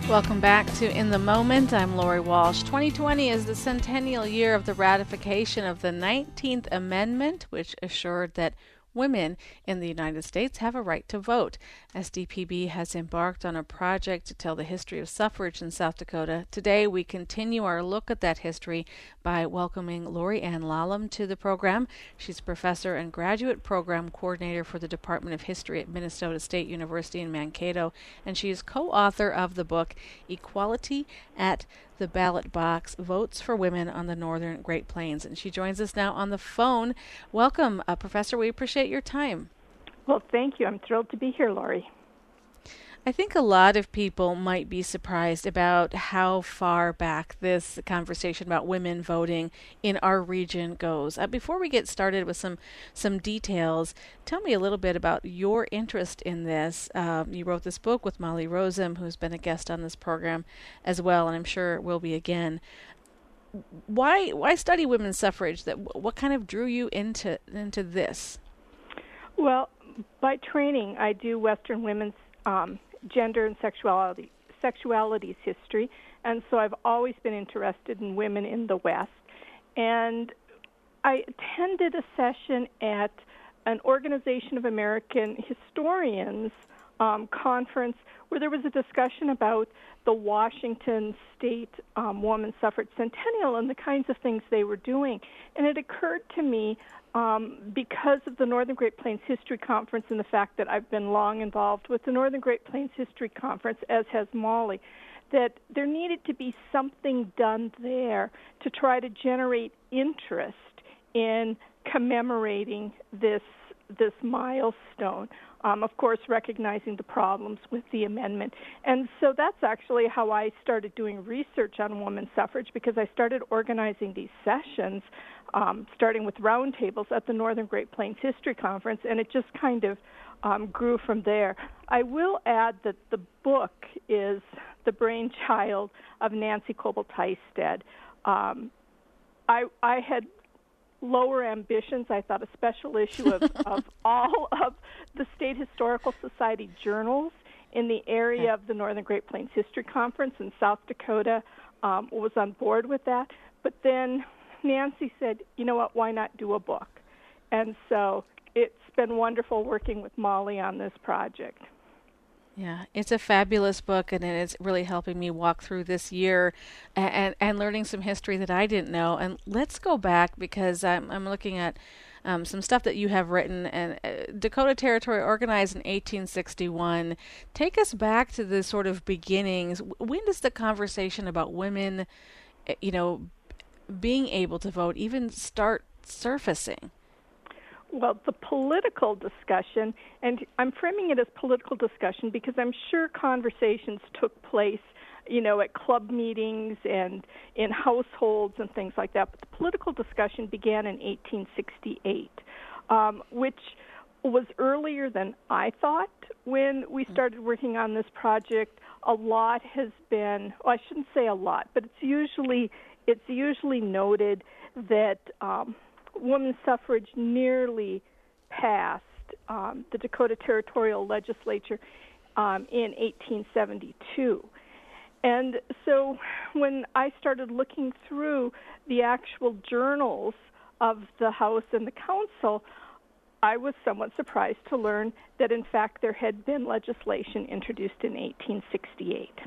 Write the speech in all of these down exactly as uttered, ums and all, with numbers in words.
Welcome back to In the Moment. I'm Lori Walsh. twenty twenty is the centennial year of the ratification of the nineteenth Amendment, which assured that women in the United States have a right to vote. S D P B has embarked on a project to tell the history of suffrage in South Dakota. Today, we continue our look at that history by welcoming Lori Ann Lallam to the program. She's professor and graduate program coordinator for the Department of History at Minnesota State University in Mankato, and she is co-author of the book Equality at the Ballot Box, Votes for Women on the Northern Great Plains. And she joins us now on the phone. Welcome, uh, Professor. We appreciate your time. Well, thank you. I'm thrilled to be here, Lori. I think a lot of people might be surprised about how far back this conversation about women voting in our region goes. Uh, before we get started with some some details, tell me a little bit about your interest in this. Um, you wrote this book with Molly Rozum, who's been a guest on this program as well, and I'm sure will be again. Why why study women's suffrage? That what kind of drew you into into this? Well, by training, I do Western women's um, gender and sexuality sexualities history, and so I've always been interested in women in the West. And I attended a session at an Organization of American Historians um, conference where there was a discussion about the Washington State um, Woman Suffrage Centennial and the kinds of things they were doing. And it occurred to me, um, because of the Northern Great Plains History Conference and the fact that I've been long involved with the Northern Great Plains History Conference, as has Molly, that there needed to be something done there to try to generate interest in commemorating this this milestone. Um, of course, recognizing the problems with the amendment. And so that's actually how I started doing research on women's suffrage, because I started organizing these sessions, um, starting with roundtables at the Northern Great Plains History Conference, and it just kind of um, grew from there. I will add that the book is the brainchild of Nancy Coble-Tysted. Um, I, I had lower ambitions. I thought a special issue of, of all of the State Historical Society journals in the area of the Northern Great Plains History Conference in South Dakota um, was on board with that. But then Nancy said, you know what, why not do a book? And so it's been wonderful working with Molly on this project. Yeah, it's a fabulous book, and it's really helping me walk through this year and, and, and learning some history that I didn't know. And let's go back, because I'm, I'm looking at um, some stuff that you have written. And uh, Dakota Territory organized in eighteen sixty-one. Take us back to the sort of beginnings. When does the conversation about women, you know, being able to vote even start surfacing? Well, the political discussion, and I'm framing it as political discussion because I'm sure conversations took place, you know, at club meetings and in households and things like that. But the political discussion began in eighteen sixty-eight, um, which was earlier than I thought when we started working on this project. A lot has been, well, I shouldn't say a lot, but it's usually it's usually noted that um, women's suffrage nearly passed um, the Dakota Territorial Legislature um, in eighteen seventy-two. And so when I started looking through the actual journals of the House and the Council, I was somewhat surprised to learn that, in fact, there had been legislation introduced in eighteen sixty-eight.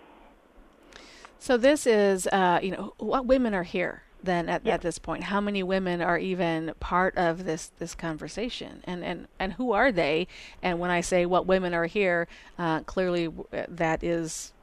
So this is, uh, you know, what women are here then at, yes. at this point? How many women are even part of this, this conversation? And, and, and who are they? And when I say what women are here, uh, clearly that is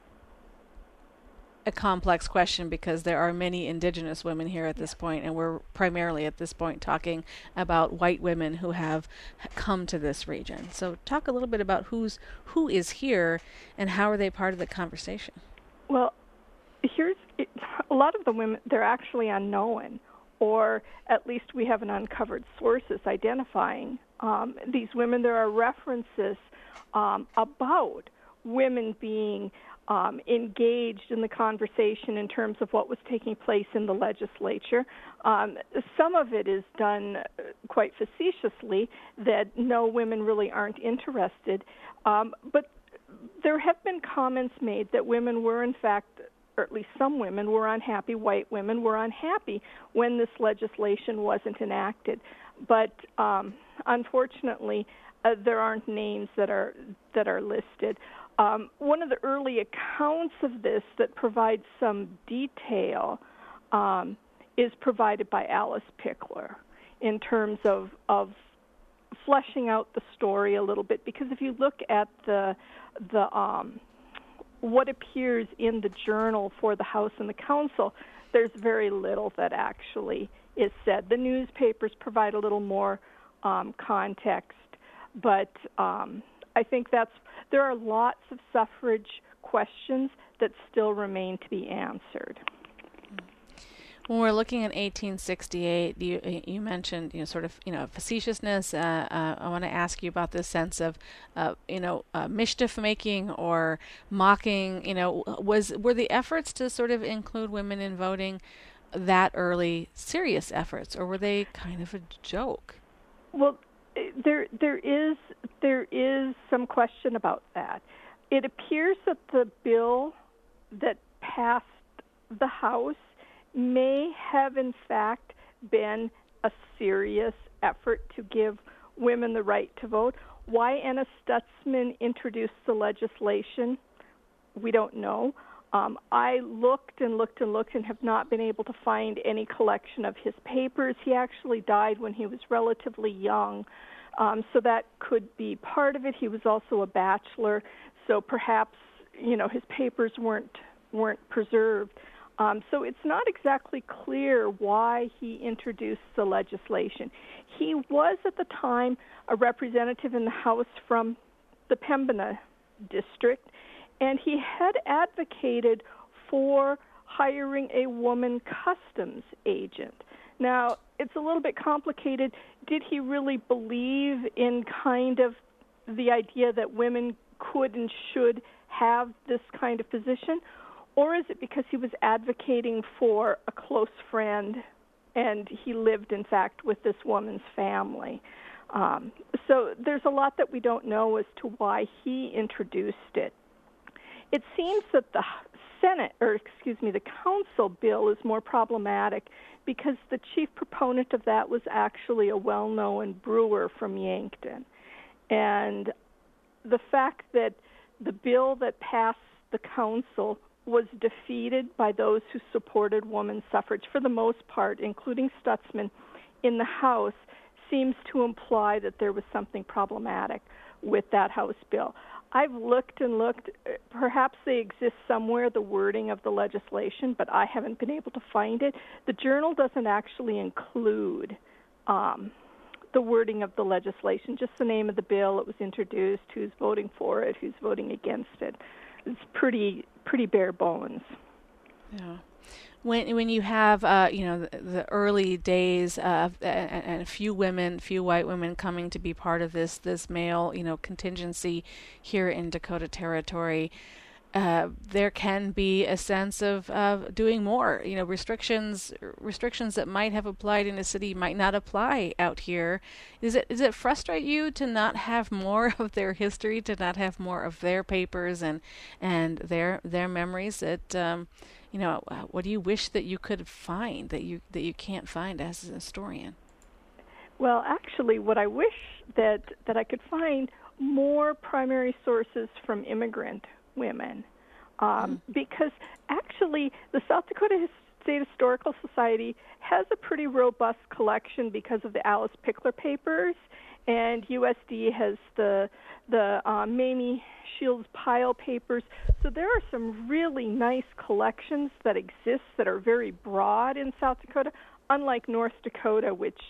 a complex question, because there are many indigenous women here at this point, and we're primarily at this point talking about white women who have come to this region. So talk a little bit about who's who is here and how are they part of the conversation. Well, here's it, a lot of the women, they're actually unknown, or at least we haven't uncovered sources identifying um, these women. There are references um, about women being Um, engaged in the conversation in terms of what was taking place in the legislature. Um, some of it is done quite facetiously, that no, women really aren't interested. Um, but there have been comments made that women were, in fact, or at least some women were unhappy, white women were unhappy when this legislation wasn't enacted. But um, unfortunately, uh, there aren't names that are that are listed. Um, one of the early accounts of this that provides some detail um, is provided by Alice Pickler in terms of, of fleshing out the story a little bit. Because if you look at the the um, what appears in the journal for the House and the Council, there's very little that actually is said. The newspapers provide a little more um, context, but um, I think that's there are lots of suffrage questions that still remain to be answered. When we're looking at eighteen sixty-eight, you you mentioned you know sort of you know facetiousness. Uh, uh, I want to ask you about this sense of uh, you know uh, mischief making or mocking. You know, was were the efforts to sort of include women in voting that early serious efforts, or were they kind of a joke? Well, there there is there is some question about that. It appears that the bill that passed the House may have in fact been a serious effort to give women the right to vote. Why Ennis Stutzman introduced the legislation, we don't know. Um, I looked and looked and looked and have not been able to find any collection of his papers. He actually died when he was relatively young, um, so that could be part of it. He was also a bachelor, so perhaps you know his papers weren't weren't preserved. Um, so it's not exactly clear why he introduced the legislation. He was at the time a representative in the House from the Pembina district, and he had advocated for hiring a woman customs agent. Now, it's a little bit complicated. Did he really believe in kind of the idea that women could and should have this kind of position? Or is it because he was advocating for a close friend and he lived, in fact, with this woman's family? Um, so there's a lot that we don't know as to why he introduced it. It seems that the Senate, or excuse me, the Council bill is more problematic because the chief proponent of that was actually a well-known brewer from Yankton. And the fact that the bill that passed the Council was defeated by those who supported women's suffrage, for the most part, including Stutzman, in the House, seems to imply that there was something problematic with that House bill. I've looked and looked. Perhaps they exist somewhere, the wording of the legislation, but I haven't been able to find it. The Journal doesn't actually include um, the wording of the legislation, just the name of the bill, it was introduced, who's voting for it, who's voting against it. It's pretty pretty bare bones. Yeah. When when you have uh, you know the, the early days of uh, and a few women, few white women coming to be part of this this male you know contingency here in Dakota Territory, uh, there can be a sense of of doing more. You know, restrictions restrictions that might have applied in a city might not apply out here. Is it does it frustrate you to not have more of their history, to not have more of their papers and and their their memories? That um, you know, what do you wish that you could find that you that you can't find as a historian? Well, actually, what I wish that that I could find more primary sources from immigrant women, um, mm. because actually the South Dakota State Historical Society has a pretty robust collection because of the Alice Pickler papers, and U S D has the the uh, Mamie Shields Pyle papers. So there are some really nice collections that exist that are very broad in South Dakota, unlike North Dakota, which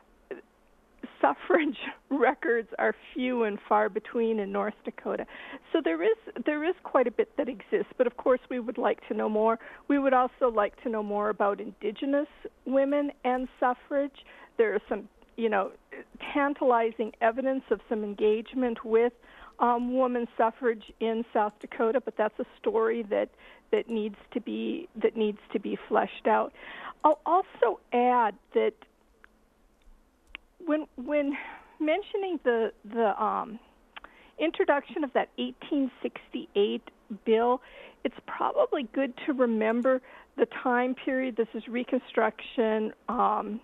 suffrage records are few and far between in North Dakota. So there is there is quite a bit that exists, but of course we would like to know more. We would also like to know more about Indigenous women and suffrage. There are some, you know, tantalizing evidence of some engagement with um, women's suffrage in South Dakota, but that's a story that that needs to be that needs to be fleshed out. I'll also add that When when mentioning the the um, introduction of that eighteen sixty-eight bill, it's probably good to remember the time period. This is Reconstruction um,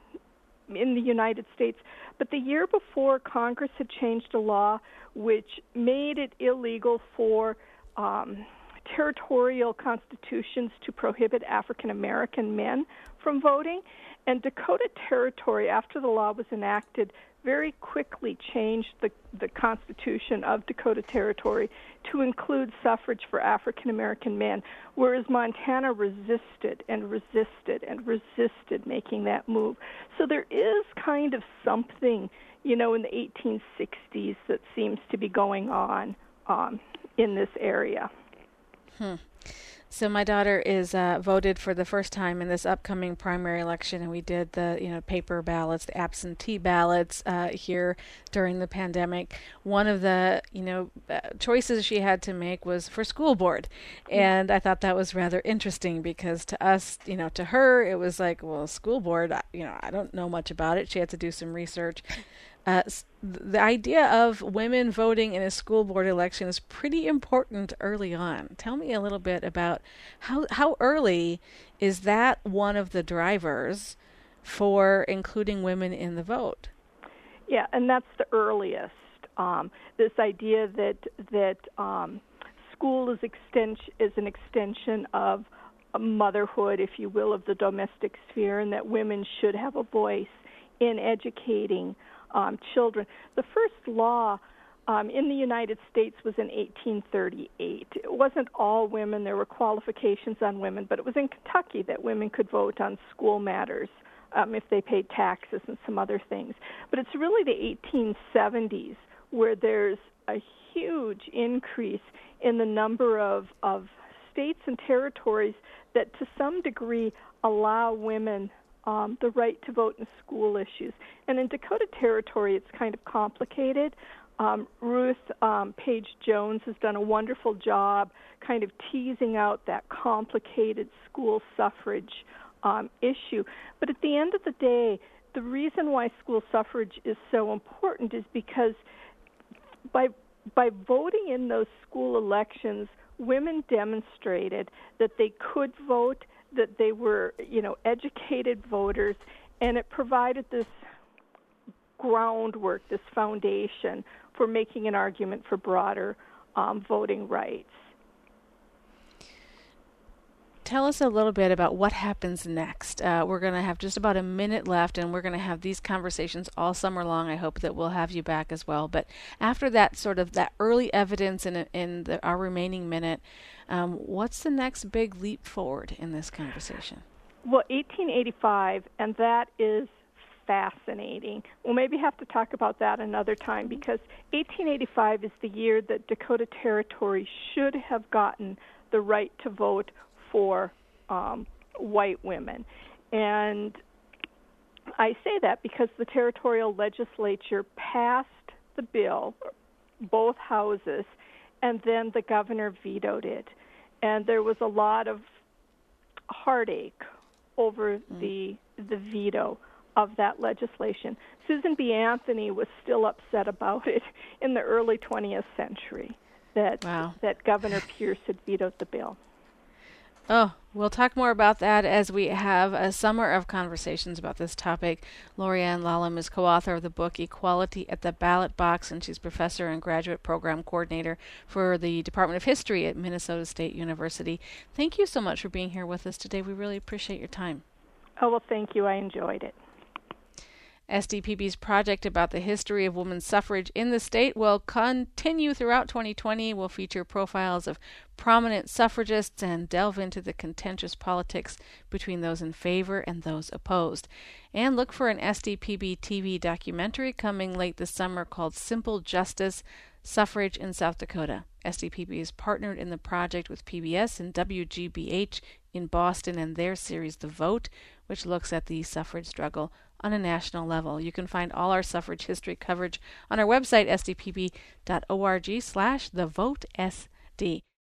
in the United States. But the year before, Congress had changed a law which made it illegal for um, territorial constitutions to prohibit African American men from voting. And Dakota Territory, after the law was enacted, very quickly changed the, the Constitution of Dakota Territory to include suffrage for African American men, whereas Montana resisted and resisted and resisted making that move. So there is kind of something, you know, in the eighteen sixties that seems to be going on um, in this area. Hmm. So my daughter is uh, voted for the first time in this upcoming primary election, and we did the you know paper ballots, the absentee ballots uh, here during the pandemic. One of the you know uh, choices she had to make was for school board, and I thought that was rather interesting because to us, you know, to her, it was like, well, school board, you know, I don't know much about it. She had to do some research. Uh, the idea of women voting in a school board election is pretty important early on. Tell me a little bit about how how early is that one of the drivers for including women in the vote? Yeah, and that's the earliest. Um, this idea that that um, school is extension is an extension of motherhood, if you will, of the domestic sphere, and that women should have a voice in educating Um, children. The first law um, in the United States was in eighteen thirty-eight. It wasn't all women. There were qualifications on women, but it was in Kentucky that women could vote on school matters um, if they paid taxes and some other things. But it's really the eighteen seventies where there's a huge increase in the number of, of states and territories that to some degree allow women Um, the right to vote in school issues. And in Dakota Territory, it's kind of complicated. Um, Ruth um, Page Jones has done a wonderful job kind of teasing out that complicated school suffrage um, issue. But at the end of the day, the reason why school suffrage is so important is because by by voting in those school elections, women demonstrated that they could vote, that they were, you know, educated voters, and it provided this groundwork, this foundation for making an argument for broader um, voting rights. Tell us a little bit about what happens next. Uh, we're going to have just about a minute left, and we're going to have these conversations all summer long. I hope that we'll have you back as well. But after that sort of that early evidence in, in the, our remaining minute, um, what's the next big leap forward in this conversation? Well, eighteen eighty-five, and that is fascinating. We'll maybe have to talk about that another time, because eighteen eighty-five is the year that Dakota Territory should have gotten the right to vote for um, white women. And I say that because the territorial legislature passed the bill, both houses, and then the governor vetoed it. And there was a lot of heartache over mm. the the veto of that legislation. Susan B. Anthony was still upset about it in the early twentieth century, that wow. that Governor Pierce had vetoed the bill. Oh, we'll talk more about that as we have a summer of conversations about this topic. Lori-Ann Lallam is co-author of the book Equality at the Ballot Box, and she's professor and graduate program coordinator for the Department of History at Minnesota State University. Thank you so much for being here with us today. We really appreciate your time. Oh, well, thank you. I enjoyed it. S D P B's project about the history of women's suffrage in the state will continue throughout twenty twenty. We'll feature profiles of prominent suffragists and delve into the contentious politics between those in favor and those opposed. And look for an S D P B T V documentary coming late this summer called Simple Justice: Suffrage in South Dakota. S D P B is partnered in the project with P B S and W G B H in Boston and their series The Vote, which looks at the suffrage struggle on a national level. You can find all our suffrage history coverage on our website, s d p b dot org slash the vote S D.